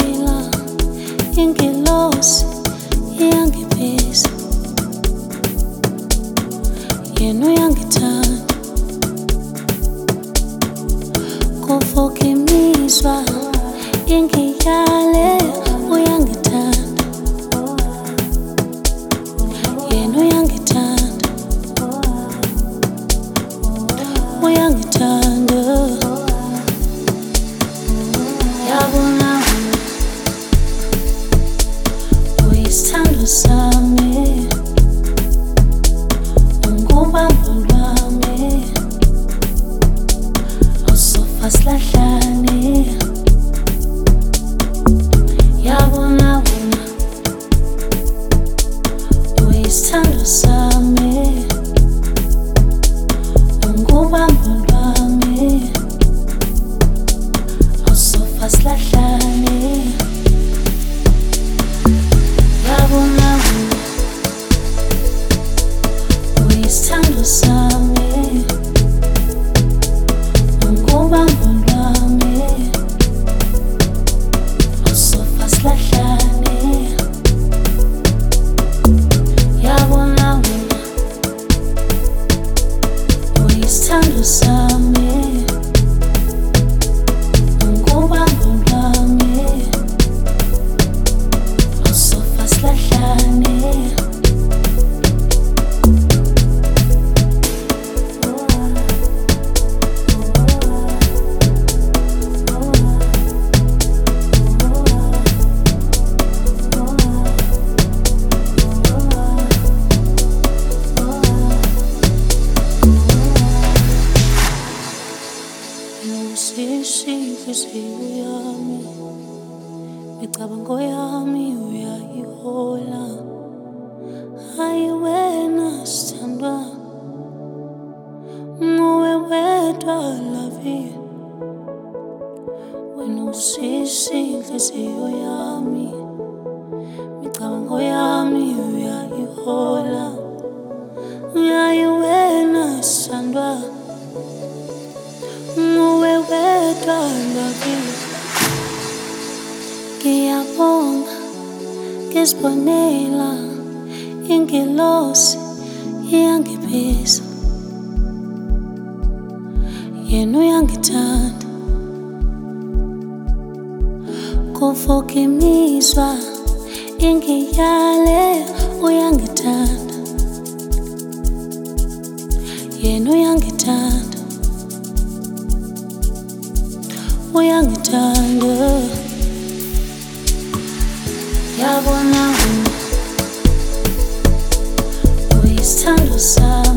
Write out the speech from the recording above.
sibonela ingelosi iyangibhisa, yena uyangithanda kuvuka imizwa ingiyale, uyangithanda yena uyangithanda, uyangithanda. Yabona uyisithando sami, ungubambo lwami, awusofa silahlane. Yabona wena uyisithando sami, ungubambo lwami, awusofa silahlane. Yabona wena uyisithando sami, ungubambo lwami, awusofa silahlane. Yabona wena uyisithando sami, ungubambo lwami, awusofa silahlane. Inhliziyo yami, imicabango yami uyayihola. Hayi wena sithandwa, nguwe wedwa lavi. Wena usisi inhliziyo yami, imicabango yami uyayihola. Hayi wena sithandwa, nguwe wedwa lavi. Ngiyabonga ngesibonela ingelosi iyangibhisa, yena uyangithanda kuvuka imizwa ingiyale, uyangithanda yena uyangithanda, uyangithanda. Yabona wena uyisithando sami,